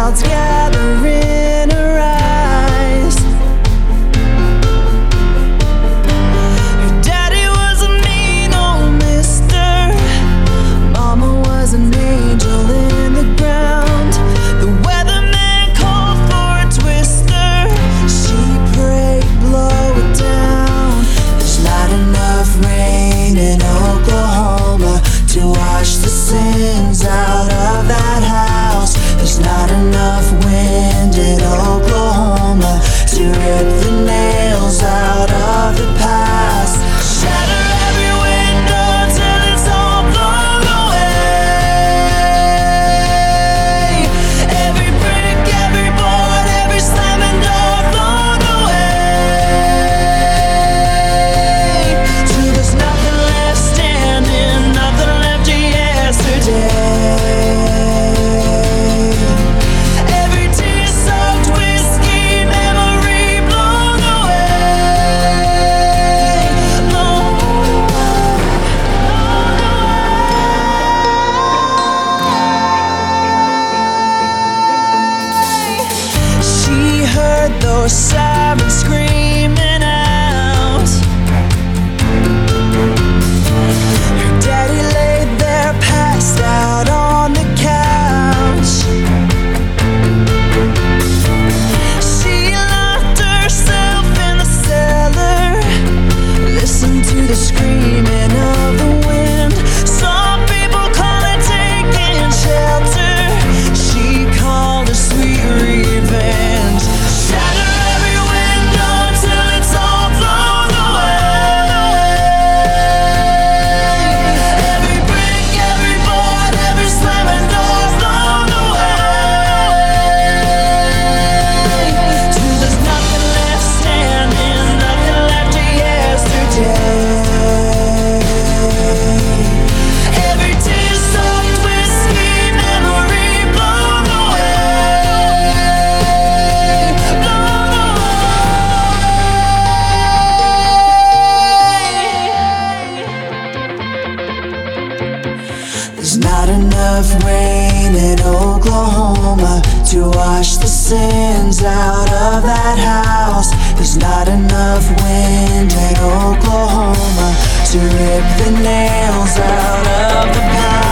clouds gather in her eyes. Her daddy was a mean old mister. Mama was an angel in the ground. The weatherman called for a twister. She prayed, blow it down. There's not enough rain in Oklahoma to wash the sins out of that house. There's not enough wind in Oklahoma to rip the nails out of the past. Shatter every window till it's all blown away. Every brick, every board, every slamming door blown away. Till there's nothing left standing, nothing left of yesterday. Every tear-soaked whiskey memory blown away, blown away. She heard those sirens screaming out. Her daddy laid there passed out on the couch. She locked herself in the cellar, listened to the screaming of the wind. Some people call it taking shelter. She called it sweet revenge. Shatter every window till it's all blown away. Every brick, every board, every slamming door blown away. Till there's nothing left standing, nothing left of yesterday. Every tear-soaked whiskey memory blown away, blown away. There's not enough rain in Oklahoma to wash the sins out of that house. There's not enough wind in Oklahoma to rip the nails out of the past.